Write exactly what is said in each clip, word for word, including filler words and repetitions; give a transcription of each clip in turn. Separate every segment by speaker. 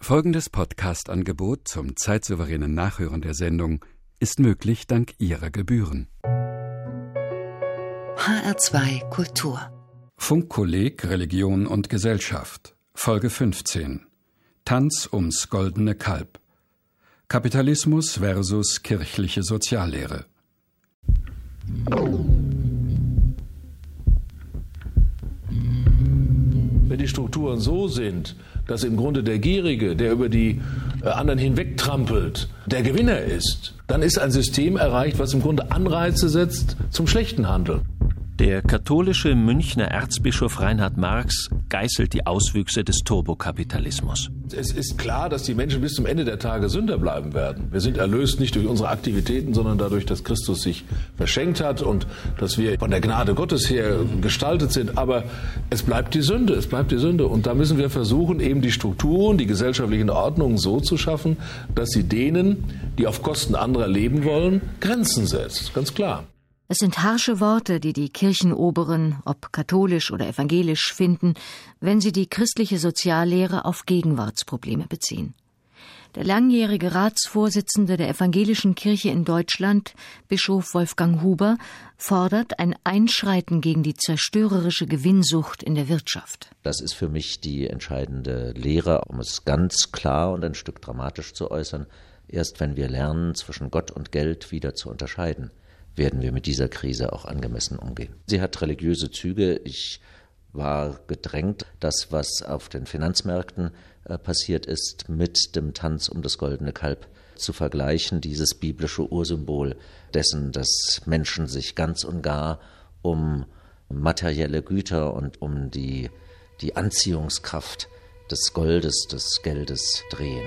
Speaker 1: Folgendes Podcast-Angebot zum zeitsouveränen Nachhören der Sendung ist möglich dank Ihrer Gebühren.
Speaker 2: H R zwei Kultur.
Speaker 1: Funkkolleg Religion und Gesellschaft. Folge fünfzehn. Tanz ums goldene Kalb. Kapitalismus versus kirchliche Soziallehre.
Speaker 3: Wenn die Strukturen so sind, dass im Grunde der Gierige, der über die anderen hinwegtrampelt, der Gewinner ist, dann ist ein System erreicht, was im Grunde Anreize setzt zum schlechten Handeln.
Speaker 4: Der katholische Münchner Erzbischof Reinhard Marx geißelt die Auswüchse des Turbokapitalismus.
Speaker 3: Es ist klar, dass die Menschen bis zum Ende der Tage Sünder bleiben werden. Wir sind erlöst nicht durch unsere Aktivitäten, sondern dadurch, dass Christus sich verschenkt hat und dass wir von der Gnade Gottes her gestaltet sind. Aber es bleibt die Sünde, es bleibt die Sünde. Und da müssen wir versuchen, eben die Strukturen, die gesellschaftlichen Ordnungen so zu schaffen, dass sie denen, die auf Kosten anderer leben wollen, Grenzen setzt. Ganz klar.
Speaker 5: Es sind harsche Worte, die die Kirchenoberen, ob katholisch oder evangelisch, finden, wenn sie die christliche Soziallehre auf Gegenwartsprobleme beziehen. Der langjährige Ratsvorsitzende der Evangelischen Kirche in Deutschland, Bischof Wolfgang Huber, fordert ein Einschreiten gegen die zerstörerische Gewinnsucht in der Wirtschaft.
Speaker 6: Das ist für mich die entscheidende Lehre, um es ganz klar und ein Stück dramatisch zu äußern. Erst wenn wir lernen, zwischen Gott und Geld wieder zu unterscheiden, werden wir mit dieser Krise auch angemessen umgehen. Sie hat religiöse Züge. Ich war gedrängt, das, was auf den Finanzmärkten äh, passiert ist, mit dem Tanz um das goldene Kalb zu vergleichen, dieses biblische Ursymbol dessen, dass Menschen sich ganz und gar um materielle Güter und um die, die Anziehungskraft des Goldes, des Geldes drehen.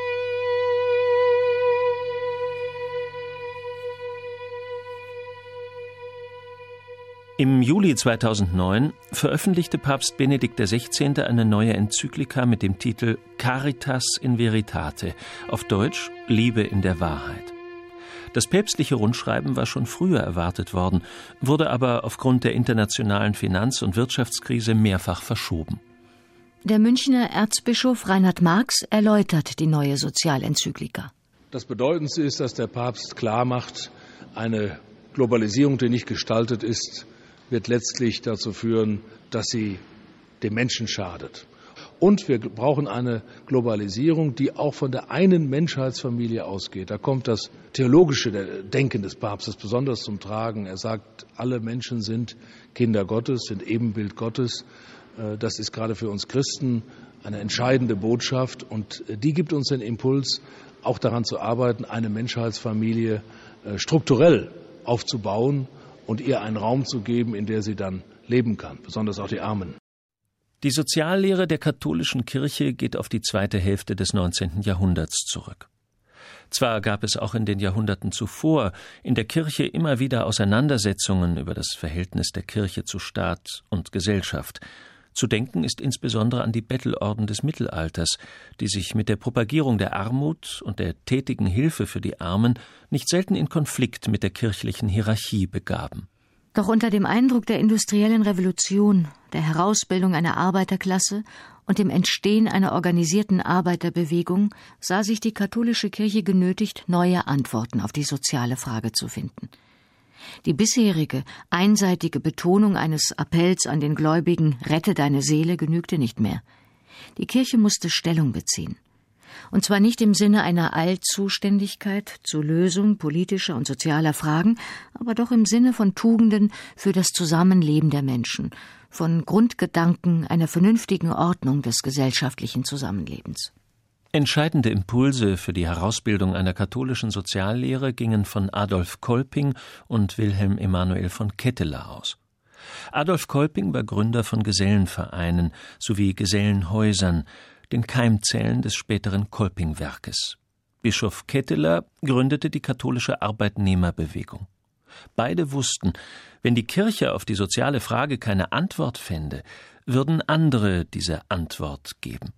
Speaker 4: Im Juli zweitausendneun veröffentlichte Papst Benedikt der Sechzehnte eine neue Enzyklika mit dem Titel Caritas in Veritate, auf Deutsch Liebe in der Wahrheit. Das päpstliche Rundschreiben war schon früher erwartet worden, wurde aber aufgrund der internationalen Finanz- und Wirtschaftskrise mehrfach verschoben.
Speaker 5: Der Münchner Erzbischof Reinhard Marx erläutert die neue Sozialenzyklika.
Speaker 3: Das Bedeutendste ist, dass der Papst klar macht, eine Globalisierung, die nicht gestaltet ist, wird letztlich dazu führen, dass sie dem Menschen schadet. Und wir brauchen eine Globalisierung, die auch von der einen Menschheitsfamilie ausgeht. Da kommt das theologische Denken des Papstes besonders zum Tragen. Er sagt, alle Menschen sind Kinder Gottes, sind Ebenbild Gottes. Das ist gerade für uns Christen eine entscheidende Botschaft. Und die gibt uns den Impuls, auch daran zu arbeiten, eine Menschheitsfamilie strukturell aufzubauen und ihr einen Raum zu geben, in der sie dann leben kann, besonders auch die Armen.
Speaker 4: Die Soziallehre der katholischen Kirche geht auf die zweite Hälfte des neunzehnten Jahrhunderts zurück. Zwar gab es auch in den Jahrhunderten zuvor in der Kirche immer wieder Auseinandersetzungen über das Verhältnis der Kirche zu Staat und Gesellschaft. Zu denken ist insbesondere an die Bettelorden des Mittelalters, die sich mit der Propagierung der Armut und der tätigen Hilfe für die Armen nicht selten in Konflikt mit der kirchlichen Hierarchie begaben.
Speaker 5: Doch unter dem Eindruck der industriellen Revolution, der Herausbildung einer Arbeiterklasse und dem Entstehen einer organisierten Arbeiterbewegung sah sich die katholische Kirche genötigt, neue Antworten auf die soziale Frage zu finden. Die bisherige, einseitige Betonung eines Appells an den Gläubigen »Rette deine Seele« genügte nicht mehr. Die Kirche musste Stellung beziehen. Und zwar nicht im Sinne einer Allzuständigkeit zur Lösung politischer und sozialer Fragen, aber doch im Sinne von Tugenden für das Zusammenleben der Menschen, von Grundgedanken einer vernünftigen Ordnung des gesellschaftlichen Zusammenlebens.
Speaker 4: Entscheidende Impulse für die Herausbildung einer katholischen Soziallehre gingen von Adolf Kolping und Wilhelm Emanuel von Ketteler aus. Adolf Kolping war Gründer von Gesellenvereinen sowie Gesellenhäusern, den Keimzellen des späteren Kolping-Werkes. Bischof Ketteler gründete die katholische Arbeitnehmerbewegung. Beide wussten, wenn die Kirche auf die soziale Frage keine Antwort fände, würden andere diese Antwort geben.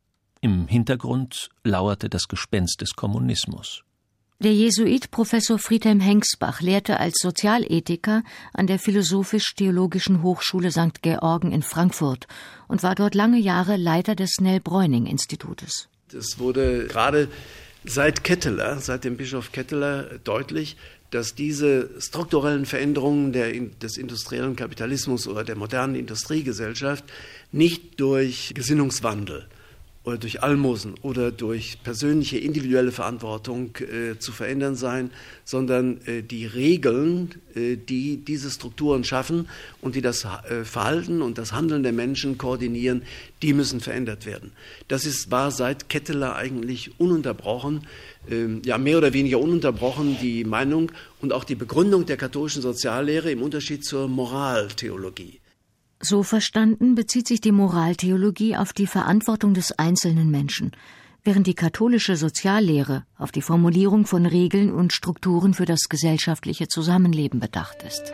Speaker 4: Im Hintergrund lauerte das Gespenst des Kommunismus.
Speaker 5: Der Jesuit Professor Friedhelm Hengsbach lehrte als Sozialethiker an der Philosophisch-Theologischen Hochschule Sankt Georgen in Frankfurt und war dort lange Jahre Leiter des Snell-Bräuning-Institutes.
Speaker 7: Es wurde gerade seit Ketteler, seit dem Bischof Ketteler deutlich, dass diese strukturellen Veränderungen der, des industriellen Kapitalismus oder der modernen Industriegesellschaft nicht durch Gesinnungswandel oder durch Almosen oder durch persönliche individuelle Verantwortung äh, zu verändern sein, sondern äh, die Regeln, äh, die diese Strukturen schaffen und die das äh, Verhalten und das Handeln der Menschen koordinieren, die müssen verändert werden. Das ist, war seit Ketteler eigentlich ununterbrochen, äh, ja mehr oder weniger ununterbrochen die Meinung und auch die Begründung der katholischen Soziallehre im Unterschied zur Moraltheologie.
Speaker 5: So verstanden bezieht sich die Moraltheologie auf die Verantwortung des einzelnen Menschen, während die katholische Soziallehre auf die Formulierung von Regeln und Strukturen für das gesellschaftliche Zusammenleben bedacht ist.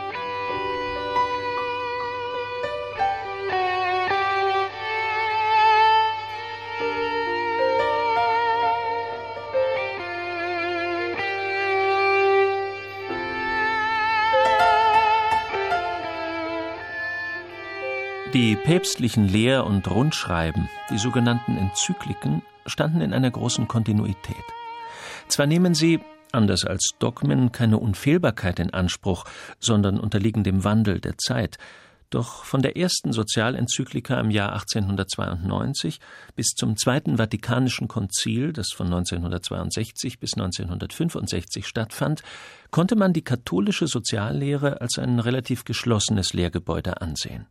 Speaker 4: Die päpstlichen Lehr- und Rundschreiben, die sogenannten Enzykliken, standen in einer großen Kontinuität. Zwar nehmen sie, anders als Dogmen, keine Unfehlbarkeit in Anspruch, sondern unterliegen dem Wandel der Zeit, doch von der ersten Sozialenzyklika im Jahr achtzehnhundertzweiundneunzig bis zum Zweiten Vatikanischen Konzil, das von neunzehnhundertzweiundsechzig bis neunzehnhundertfünfundsechzig stattfand, konnte man die katholische Soziallehre als ein relativ geschlossenes Lehrgebäude ansehen.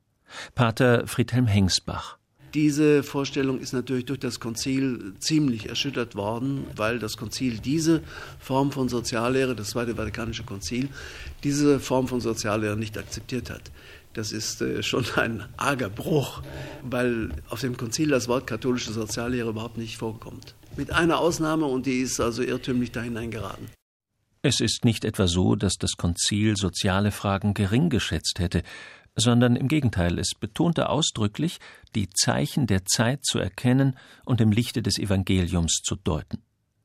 Speaker 4: Pater Friedhelm Hengsbach.
Speaker 7: Diese Vorstellung ist natürlich durch das Konzil ziemlich erschüttert worden, weil das Konzil diese Form von Soziallehre, das Zweite Vatikanische Konzil, diese Form von Soziallehre nicht akzeptiert hat. Das ist äh, schon ein arger Bruch, weil auf dem Konzil das Wort katholische Soziallehre überhaupt nicht vorkommt. Mit einer Ausnahme, und die ist also irrtümlich da hineingeraten.
Speaker 4: Es ist nicht etwa so, dass das Konzil soziale Fragen gering geschätzt hätte, sondern im Gegenteil, es betonte ausdrücklich, die Zeichen der Zeit zu erkennen und im Lichte des Evangeliums zu deuten.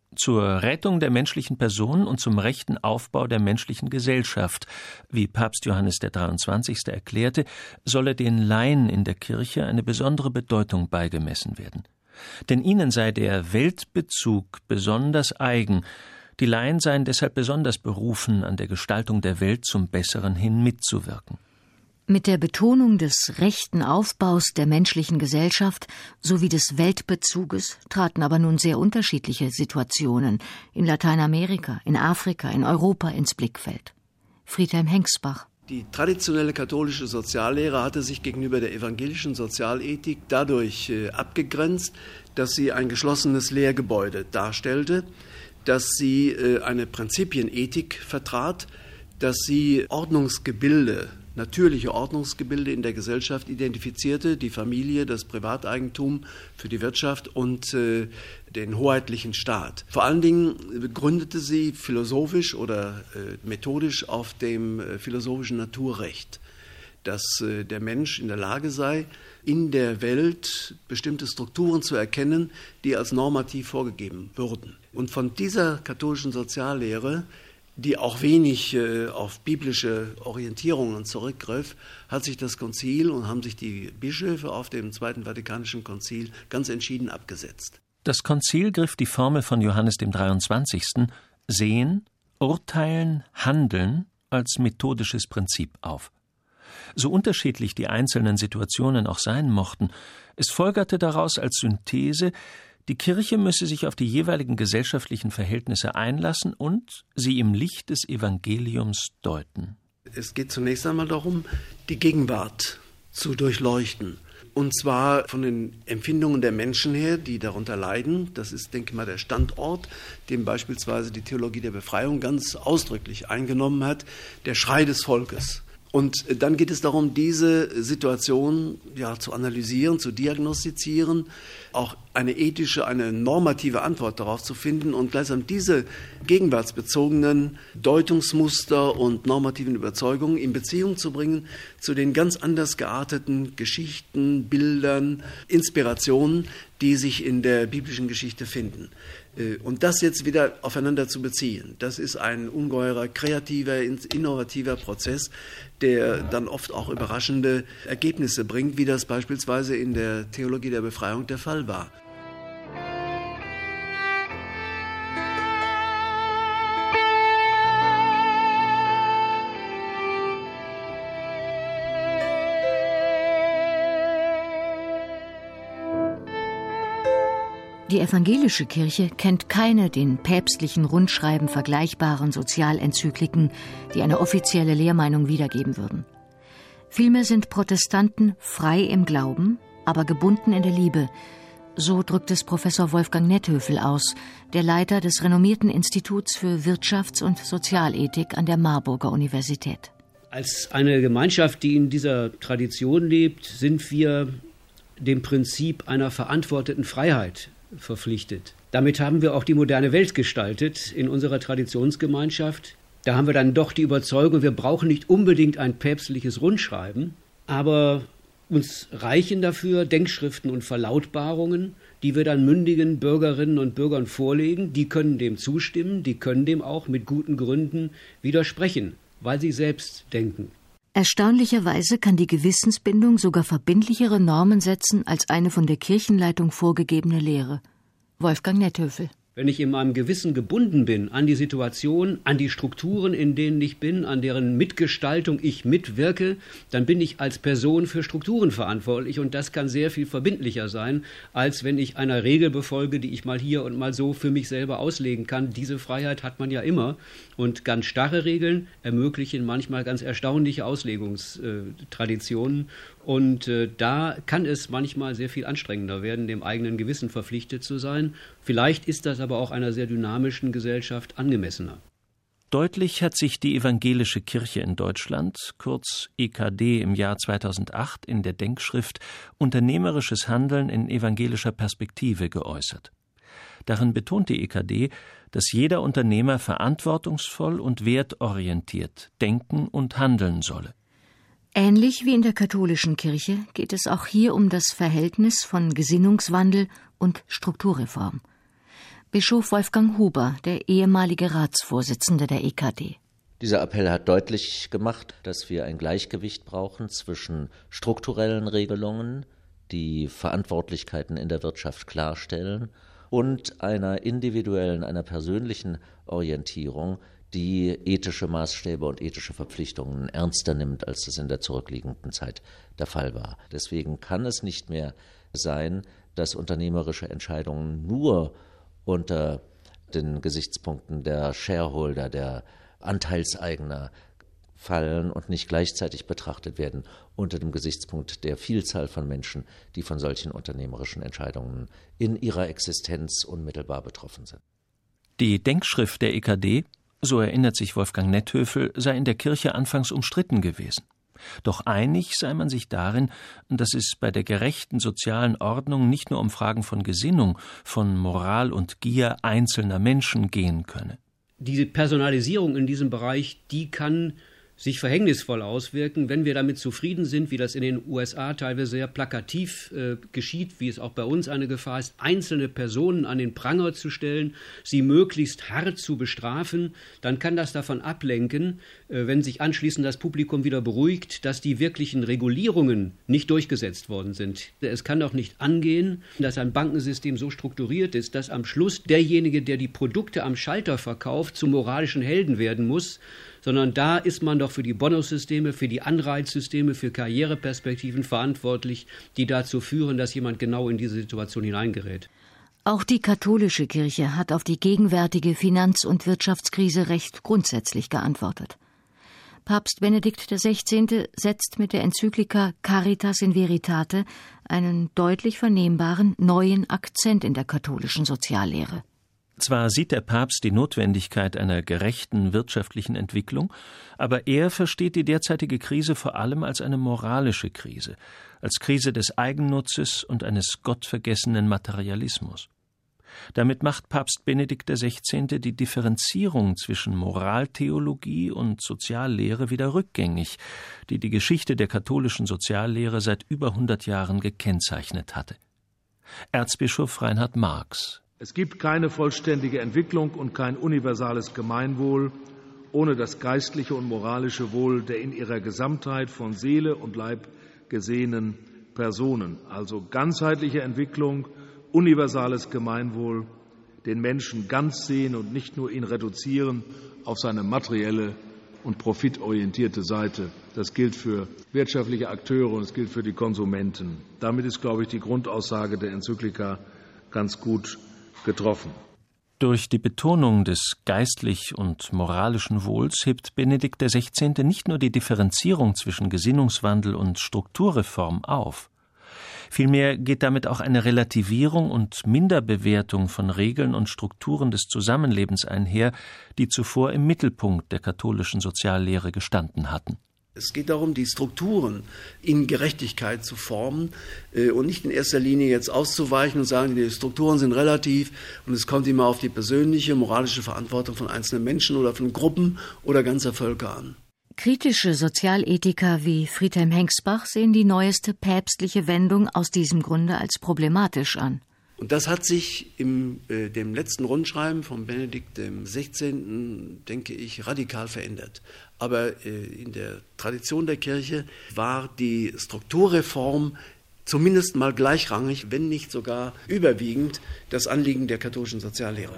Speaker 4: Zur Rettung der menschlichen Person und zum rechten Aufbau der menschlichen Gesellschaft, wie Papst Johannes der dreiundzwanzigste erklärte, solle den Laien in der Kirche eine besondere Bedeutung beigemessen werden. Denn ihnen sei der Weltbezug besonders eigen, die Laien seien deshalb besonders berufen, an der Gestaltung der Welt zum Besseren hin mitzuwirken.
Speaker 5: Mit der Betonung des rechten Aufbaus der menschlichen Gesellschaft sowie des Weltbezuges traten aber nun sehr unterschiedliche Situationen in Lateinamerika, in Afrika, in Europa ins Blickfeld. Friedhelm Hengsbach.
Speaker 7: Die traditionelle katholische Soziallehre hatte sich gegenüber der evangelischen Sozialethik dadurch äh, abgegrenzt, dass sie ein geschlossenes Lehrgebäude darstellte, dass sie äh, eine Prinzipienethik vertrat, dass sie Ordnungsgebilde, natürliche Ordnungsgebilde in der Gesellschaft identifizierte, die Familie, das Privateigentum für die Wirtschaft und äh, den hoheitlichen Staat. Vor allen Dingen gründete sie philosophisch oder äh, methodisch auf dem äh, philosophischen Naturrecht, dass äh, der Mensch in der Lage sei, in der Welt bestimmte Strukturen zu erkennen, die als normativ vorgegeben würden. Und von dieser katholischen Soziallehre, die auch wenig äh, auf biblische Orientierungen zurückgriff, hat sich das Konzil und haben sich die Bischöfe auf dem Zweiten Vatikanischen Konzil ganz entschieden abgesetzt.
Speaker 4: Das Konzil griff die Formel von Johannes dem dreiundzwanzigsten Sehen, Urteilen, Handeln als methodisches Prinzip auf. So unterschiedlich die einzelnen Situationen auch sein mochten, es folgerte daraus als Synthese, die Kirche müsse sich auf die jeweiligen gesellschaftlichen Verhältnisse einlassen und sie im Licht des Evangeliums deuten.
Speaker 7: Es geht zunächst einmal darum, die Gegenwart zu durchleuchten. Und zwar von den Empfindungen der Menschen her, die darunter leiden. Das ist, denke ich mal, der Standort, den beispielsweise die Theologie der Befreiung ganz ausdrücklich eingenommen hat, der Schrei des Volkes. Und dann geht es darum, diese Situation ja, zu analysieren, zu diagnostizieren, auch eine ethische, eine normative Antwort darauf zu finden und gleichsam diese gegenwartsbezogenen Deutungsmuster und normativen Überzeugungen in Beziehung zu bringen zu den ganz anders gearteten Geschichten, Bildern, Inspirationen, die sich in der biblischen Geschichte finden. Und das jetzt wieder aufeinander zu beziehen, das ist ein ungeheurer, kreativer, innovativer Prozess, der dann oft auch überraschende Ergebnisse bringt, wie das beispielsweise in der Theologie der Befreiung der Fall war.
Speaker 5: Die evangelische Kirche kennt keine den päpstlichen Rundschreiben vergleichbaren Sozialenzykliken, die eine offizielle Lehrmeinung wiedergeben würden. Vielmehr sind Protestanten frei im Glauben, aber gebunden in der Liebe. So drückt es Professor Wolfgang Netthöfel aus, der Leiter des renommierten Instituts für Wirtschafts- und Sozialethik an der Marburger Universität.
Speaker 8: Als eine Gemeinschaft, die in dieser Tradition lebt, sind wir dem Prinzip einer verantworteten Freiheit verpflichtet. Damit haben wir auch die moderne Welt gestaltet in unserer Traditionsgemeinschaft. Da haben wir dann doch die Überzeugung, wir brauchen nicht unbedingt ein päpstliches Rundschreiben, aber uns reichen dafür Denkschriften und Verlautbarungen, die wir dann mündigen Bürgerinnen und Bürgern vorlegen. Die können dem zustimmen, die können dem auch mit guten Gründen widersprechen, weil sie selbst denken.
Speaker 5: Erstaunlicherweise kann die Gewissensbindung sogar verbindlichere Normen setzen als eine von der Kirchenleitung vorgegebene Lehre. Wolfgang Netthöfel.
Speaker 8: Wenn ich in meinem Gewissen gebunden bin an die Situation, an die Strukturen, in denen ich bin, an deren Mitgestaltung ich mitwirke, dann bin ich als Person für Strukturen verantwortlich und das kann sehr viel verbindlicher sein, als wenn ich einer Regel befolge, die ich mal hier und mal so für mich selber auslegen kann. Diese Freiheit hat man ja immer und ganz starre Regeln ermöglichen manchmal ganz erstaunliche Auslegungstraditionen und äh, da kann es manchmal sehr viel anstrengender werden, dem eigenen Gewissen verpflichtet zu sein. Vielleicht ist das aber auch einer sehr dynamischen Gesellschaft angemessener.
Speaker 4: Deutlich hat sich die evangelische Kirche in Deutschland, kurz E K D, im Jahr zweitausendacht in der Denkschrift Unternehmerisches Handeln in evangelischer Perspektive geäußert. Darin betont die E K D, dass jeder Unternehmer verantwortungsvoll und wertorientiert denken und handeln solle.
Speaker 5: Ähnlich wie in der katholischen Kirche geht es auch hier um das Verhältnis von Gesinnungswandel und Strukturreform. Bischof Wolfgang Huber, der ehemalige Ratsvorsitzende der E K D.
Speaker 6: Dieser Appell hat deutlich gemacht, dass wir ein Gleichgewicht brauchen zwischen strukturellen Regelungen, die Verantwortlichkeiten in der Wirtschaft klarstellen, und einer individuellen, einer persönlichen Orientierung, die ethische Maßstäbe und ethische Verpflichtungen ernster nimmt, als das in der zurückliegenden Zeit der Fall war. Deswegen kann es nicht mehr sein, dass unternehmerische Entscheidungen nur unter den Gesichtspunkten der Shareholder, der Anteilseigner fallen und nicht gleichzeitig betrachtet werden unter dem Gesichtspunkt der Vielzahl von Menschen, die von solchen unternehmerischen Entscheidungen in ihrer Existenz unmittelbar betroffen sind.
Speaker 4: Die Denkschrift der E K D, so erinnert sich Wolfgang Netthöfel, sei in der Kirche anfangs umstritten gewesen. Doch einig sei man sich darin, dass es bei der gerechten sozialen Ordnung nicht nur um Fragen von Gesinnung, von Moral und Gier einzelner Menschen gehen könne.
Speaker 8: Diese Personalisierung in diesem Bereich, die kann sich verhängnisvoll auswirken, wenn wir damit zufrieden sind, wie das in den U S A teilweise sehr plakativ äh, geschieht, wie es auch bei uns eine Gefahr ist, einzelne Personen an den Pranger zu stellen, sie möglichst hart zu bestrafen, dann kann das davon ablenken, äh, wenn sich anschließend das Publikum wieder beruhigt, dass die wirklichen Regulierungen nicht durchgesetzt worden sind. Es kann doch nicht angehen, dass ein Bankensystem so strukturiert ist, dass am Schluss derjenige, der die Produkte am Schalter verkauft, zum moralischen Helden werden muss, sondern da ist man doch für die Bonussysteme, für die Anreizsysteme, für Karriereperspektiven verantwortlich, die dazu führen, dass jemand genau in diese Situation hineingerät.
Speaker 5: Auch die katholische Kirche hat auf die gegenwärtige Finanz- und Wirtschaftskrise recht grundsätzlich geantwortet. Papst Benedikt der Sechzehnte setzt mit der Enzyklika Caritas in Veritate einen deutlich vernehmbaren neuen Akzent in der katholischen Soziallehre.
Speaker 4: Zwar sieht der Papst die Notwendigkeit einer gerechten wirtschaftlichen Entwicklung, aber er versteht die derzeitige Krise vor allem als eine moralische Krise, als Krise des Eigennutzes und eines gottvergessenen Materialismus. Damit macht Papst Benedikt der Sechzehnte die Differenzierung zwischen Moraltheologie und Soziallehre wieder rückgängig, die die Geschichte der katholischen Soziallehre seit über hundert Jahren gekennzeichnet hatte. Erzbischof Reinhard Marx:
Speaker 3: Es gibt keine vollständige Entwicklung und kein universales Gemeinwohl ohne das geistliche und moralische Wohl der in ihrer Gesamtheit von Seele und Leib gesehenen Personen. Also ganzheitliche Entwicklung, universales Gemeinwohl, den Menschen ganz sehen und nicht nur ihn reduzieren auf seine materielle und profitorientierte Seite. Das gilt für wirtschaftliche Akteure und es gilt für die Konsumenten. Damit ist, glaube ich, die Grundaussage der Enzyklika ganz gut getroffen.
Speaker 4: Durch die Betonung des geistlich und moralischen Wohls hebt Benedikt der Sechzehnte nicht nur die Differenzierung zwischen Gesinnungswandel und Strukturreform auf. Vielmehr geht damit auch eine Relativierung und Minderbewertung von Regeln und Strukturen des Zusammenlebens einher, die zuvor im Mittelpunkt der katholischen Soziallehre gestanden hatten.
Speaker 7: Es geht darum, die Strukturen in Gerechtigkeit zu formen äh, und nicht in erster Linie jetzt auszuweichen und sagen, die Strukturen sind relativ und es kommt immer auf die persönliche, moralische Verantwortung von einzelnen Menschen oder von Gruppen oder ganzer Völker an.
Speaker 5: Kritische Sozialethiker wie Friedhelm Hengsbach sehen die neueste päpstliche Wendung aus diesem Grunde als problematisch an.
Speaker 7: Und das hat sich in äh, dem letzten Rundschreiben von Benedikt dem Sechzehnten, denke ich, radikal verändert. Aber äh, in der Tradition der Kirche war die Strukturreform zumindest mal gleichrangig, wenn nicht sogar überwiegend, das Anliegen der katholischen Soziallehre.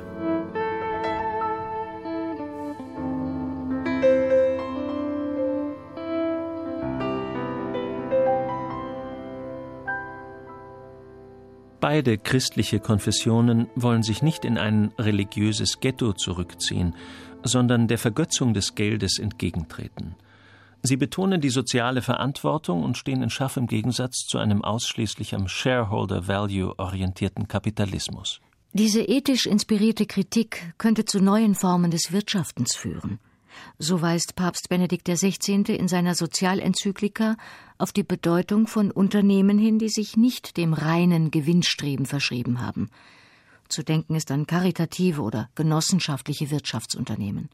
Speaker 4: Beide christliche Konfessionen wollen sich nicht in ein religiöses Ghetto zurückziehen, sondern der Vergötzung des Geldes entgegentreten. Sie betonen die soziale Verantwortung und stehen in scharfem Gegensatz zu einem ausschließlich am Shareholder-Value orientierten Kapitalismus.
Speaker 5: Diese ethisch inspirierte Kritik könnte zu neuen Formen des Wirtschaftens führen. So weist Papst Benedikt der Sechzehnte in seiner Sozialenzyklika auf die Bedeutung von Unternehmen hin, die sich nicht dem reinen Gewinnstreben verschrieben haben. Zu denken ist an karitative oder genossenschaftliche Wirtschaftsunternehmen.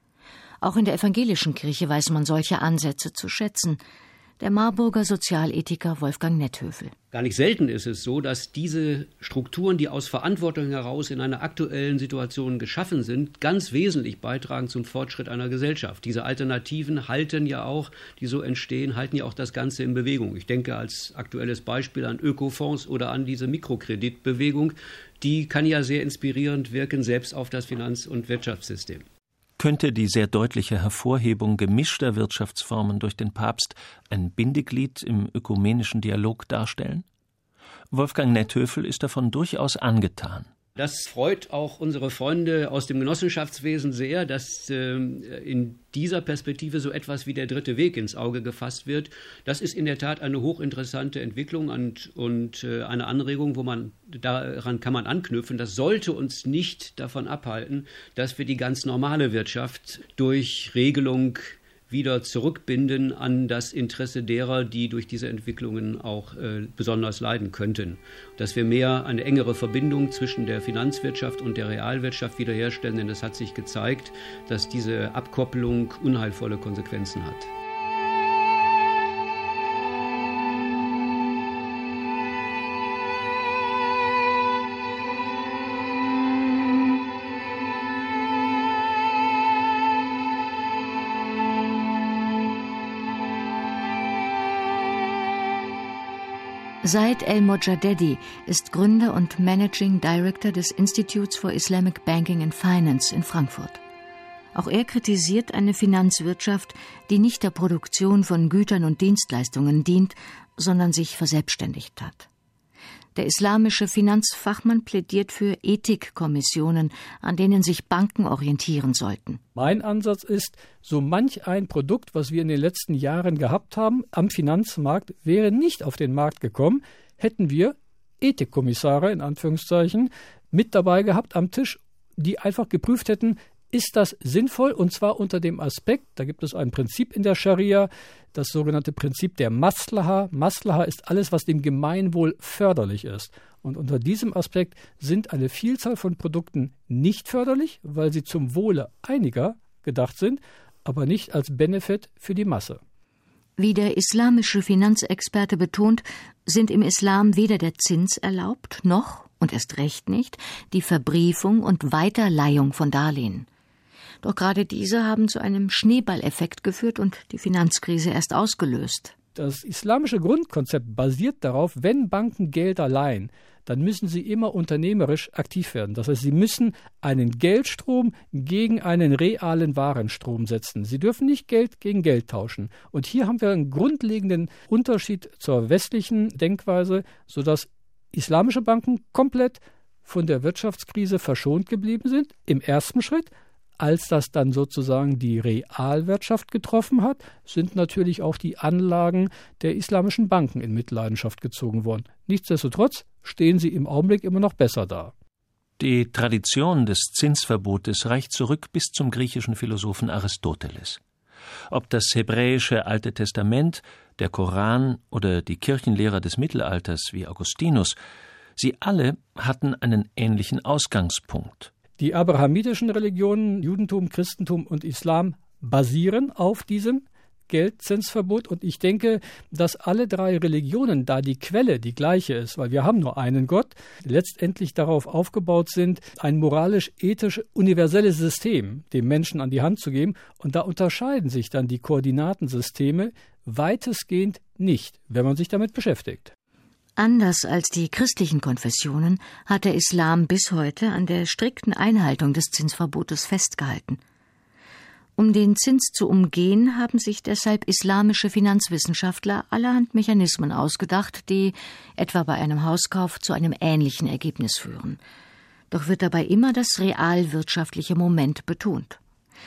Speaker 5: Auch in der evangelischen Kirche weiß man solche Ansätze zu schätzen. Der Marburger Sozialethiker Wolfgang Netthöfel.
Speaker 8: Gar nicht selten ist es so, dass diese Strukturen, die aus Verantwortung heraus in einer aktuellen Situation geschaffen sind, ganz wesentlich beitragen zum Fortschritt einer Gesellschaft. Diese Alternativen halten ja auch, die so entstehen, halten ja auch das Ganze in Bewegung. Ich denke als aktuelles Beispiel an Ökofonds oder an diese Mikrokreditbewegung. Die kann ja sehr inspirierend wirken, selbst auf das Finanz- und Wirtschaftssystem.
Speaker 4: Könnte die sehr deutliche Hervorhebung gemischter Wirtschaftsformen durch den Papst ein Bindeglied im ökumenischen Dialog darstellen? Wolfgang Netthöfel ist davon durchaus angetan.
Speaker 8: Das freut auch unsere Freunde aus dem Genossenschaftswesen sehr, dass äh, in dieser Perspektive so etwas wie der dritte Weg ins Auge gefasst wird. Das ist in der Tat eine hochinteressante Entwicklung und, und äh, eine Anregung, wo man daran kann man anknüpfen. Das sollte uns nicht davon abhalten, dass wir die ganz normale Wirtschaft durch Regelung wieder zurückbinden an das Interesse derer, die durch diese Entwicklungen auch äh, besonders leiden könnten. Dass wir mehr eine engere Verbindung zwischen der Finanzwirtschaft und der Realwirtschaft wiederherstellen, denn es hat sich gezeigt, dass diese Abkoppelung unheilvolle Konsequenzen hat.
Speaker 5: Said El-Mojadedi ist Gründer und Managing Director des Institutes for Islamic Banking and Finance in Frankfurt. Auch er kritisiert eine Finanzwirtschaft, die nicht der Produktion von Gütern und Dienstleistungen dient, sondern sich verselbstständigt hat. Der islamische Finanzfachmann plädiert für Ethikkommissionen, an denen sich Banken orientieren sollten.
Speaker 9: Mein Ansatz ist, so manch ein Produkt, was wir in den letzten Jahren gehabt haben, am Finanzmarkt, wäre nicht auf den Markt gekommen, hätten wir Ethikkommissare, in Anführungszeichen, mit dabei gehabt am Tisch, die einfach geprüft hätten, ist das sinnvoll, und zwar unter dem Aspekt, da gibt es ein Prinzip in der Scharia, das sogenannte Prinzip der Maslaha. Maslaha ist alles, was dem Gemeinwohl förderlich ist. Und unter diesem Aspekt sind eine Vielzahl von Produkten nicht förderlich, weil sie zum Wohle einiger gedacht sind, aber nicht als Benefit für die Masse.
Speaker 5: Wie der islamische Finanzexperte betont, sind im Islam weder der Zins erlaubt, noch, und erst recht nicht, die Verbriefung und Weiterleihung von Darlehen. Doch gerade diese haben zu einem Schneeballeffekt geführt und die Finanzkrise erst ausgelöst.
Speaker 9: Das islamische Grundkonzept basiert darauf, wenn Banken Gelder leihen, dann müssen sie immer unternehmerisch aktiv werden. Das heißt, sie müssen einen Geldstrom gegen einen realen Warenstrom setzen. Sie dürfen nicht Geld gegen Geld tauschen. Und hier haben wir einen grundlegenden Unterschied zur westlichen Denkweise, sodass islamische Banken komplett von der Wirtschaftskrise verschont geblieben sind, im ersten Schritt. Als das dann sozusagen die Realwirtschaft getroffen hat, sind natürlich auch die Anlagen der islamischen Banken in Mitleidenschaft gezogen worden. Nichtsdestotrotz stehen sie im Augenblick immer noch besser da.
Speaker 4: Die Tradition des Zinsverbotes reicht zurück bis zum griechischen Philosophen Aristoteles. Ob das hebräische Alte Testament, der Koran oder die Kirchenlehrer des Mittelalters wie Augustinus, sie alle hatten einen ähnlichen Ausgangspunkt.
Speaker 9: Die abrahamitischen Religionen, Judentum, Christentum und Islam, basieren auf diesem Geldzinsverbot. Und ich denke, dass alle drei Religionen, da die Quelle die gleiche ist, weil wir haben nur einen Gott, letztendlich darauf aufgebaut sind, ein moralisch-ethisch universelles System dem Menschen an die Hand zu geben. Und da unterscheiden sich dann die Koordinatensysteme weitestgehend nicht, wenn man sich damit beschäftigt.
Speaker 5: Anders als die christlichen Konfessionen hat der Islam bis heute an der strikten Einhaltung des Zinsverbotes festgehalten. Um den Zins zu umgehen, haben sich deshalb islamische Finanzwissenschaftler allerhand Mechanismen ausgedacht, die etwa bei einem Hauskauf zu einem ähnlichen Ergebnis führen. Doch wird dabei immer das realwirtschaftliche Moment betont.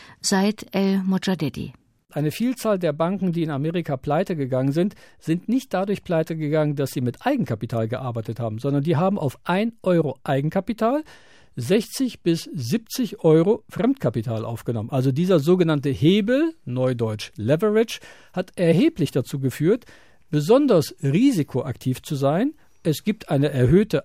Speaker 5: Said El-Mojadedi.
Speaker 9: Eine Vielzahl der Banken, die in Amerika pleite gegangen sind, sind nicht dadurch pleite gegangen, dass sie mit Eigenkapital gearbeitet haben, sondern die haben auf ein Euro Eigenkapital sechzig bis siebzig Euro Fremdkapital aufgenommen. Also dieser sogenannte Hebel, neudeutsch Leverage, hat erheblich dazu geführt, besonders risikoaktiv zu sein. Es gibt eine erhöhte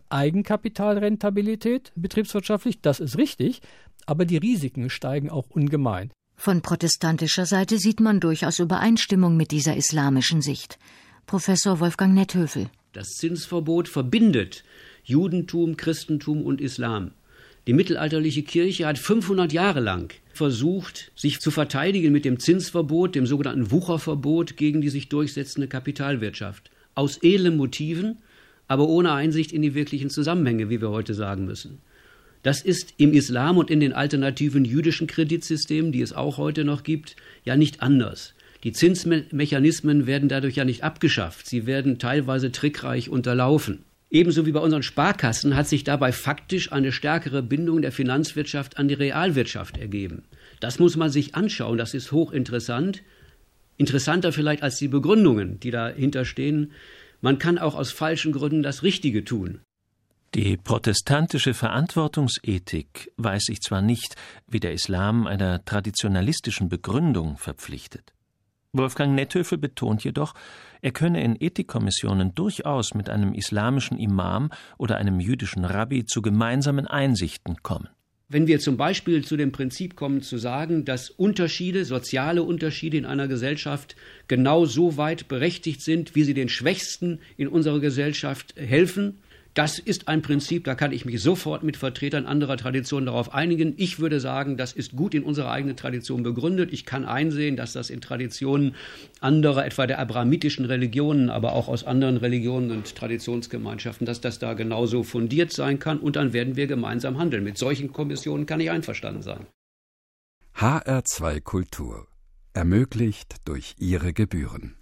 Speaker 9: Eigenkapitalrentabilität betriebswirtschaftlich, das ist richtig, aber die Risiken steigen auch ungemein.
Speaker 5: Von protestantischer Seite sieht man durchaus Übereinstimmung mit dieser islamischen Sicht. Professor Wolfgang Netthöfel.
Speaker 8: Das Zinsverbot verbindet Judentum, Christentum und Islam. Die mittelalterliche Kirche hat fünfhundert Jahre lang versucht, sich zu verteidigen mit dem Zinsverbot, dem sogenannten Wucherverbot gegen die sich durchsetzende Kapitalwirtschaft. Aus edlen Motiven, aber ohne Einsicht in die wirklichen Zusammenhänge, wie wir heute sagen müssen. Das ist im Islam und in den alternativen jüdischen Kreditsystemen, die es auch heute noch gibt, ja nicht anders. Die Zinsmechanismen werden dadurch ja nicht abgeschafft. Sie werden teilweise trickreich unterlaufen. Ebenso wie bei unseren Sparkassen hat sich dabei faktisch eine stärkere Bindung der Finanzwirtschaft an die Realwirtschaft ergeben. Das muss man sich anschauen, das ist hochinteressant. Interessanter vielleicht als die Begründungen, die dahinter stehen. Man kann auch aus falschen Gründen das Richtige tun.
Speaker 4: Die protestantische Verantwortungsethik weiß sich zwar nicht, wie der Islam, einer traditionalistischen Begründung verpflichtet. Wolfgang Netthöfel betont jedoch, er könne in Ethikkommissionen durchaus mit einem islamischen Imam oder einem jüdischen Rabbi zu gemeinsamen Einsichten kommen.
Speaker 8: Wenn wir zum Beispiel zu dem Prinzip kommen, zu sagen, dass Unterschiede, soziale Unterschiede in einer Gesellschaft genau so weit berechtigt sind, wie sie den Schwächsten in unserer Gesellschaft helfen, das ist ein Prinzip, da kann ich mich sofort mit Vertretern anderer Traditionen darauf einigen. Ich würde sagen, das ist gut in unserer eigenen Tradition begründet. Ich kann einsehen, dass das in Traditionen anderer, etwa der abrahamitischen Religionen, aber auch aus anderen Religionen und Traditionsgemeinschaften, dass das da genauso fundiert sein kann. Und dann werden wir gemeinsam handeln. Mit solchen Kommissionen kann ich einverstanden sein.
Speaker 1: H R zwei Kultur. Ermöglicht durch Ihre Gebühren.